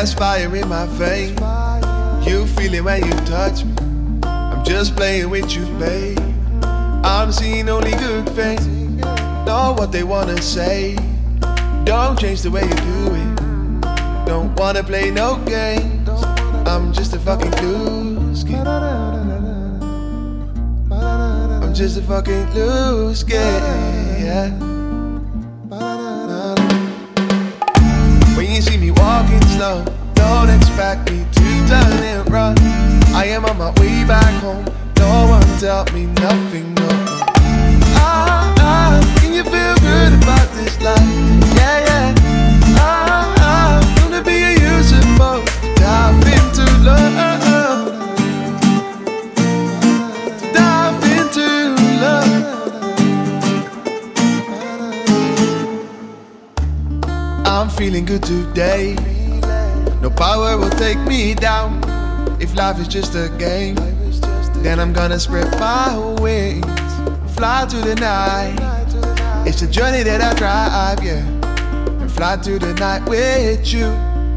There's fire in my veins. You feel it when you touch me. I'm just playing with you, babe. I'm seeing only good things. Know what they wanna say. Don't change the way you do it. Don't wanna play no games. I'm just a fucking loose kid. I'm just a fucking loose kid, yeah. When you see me walking slow, don't expect me to turn and run. I am on my way back home. No one tell me nothing, no. Can you feel good about this life? Yeah, yeah. Gonna be a usable. Dive into love. Dive into love. I'm feeling good today. No power will take me down. If life is just a game, then I'm gonna spread my wings, fly to the night. It's a journey that I drive, yeah, and fly to the night with you.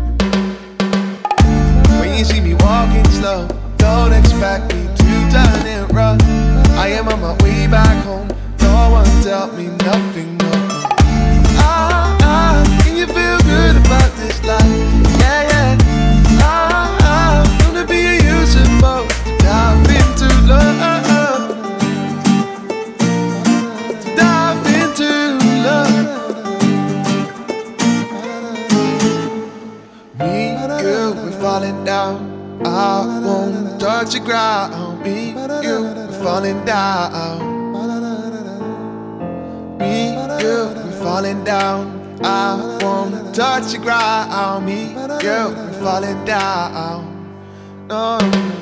When you see me walking slow, don't expect me to turn and run. I am on my way back home. No one tell me nothing, no. Can you feel good about this life? Yeah, yeah. Gonna be a usable. Dive into love. Dive into love. Me, you, we're falling down. I won't touch the ground. Me, you, we're falling down. Me, you, we're falling down. I won't touch the ground. Me, you, we're falling down. No.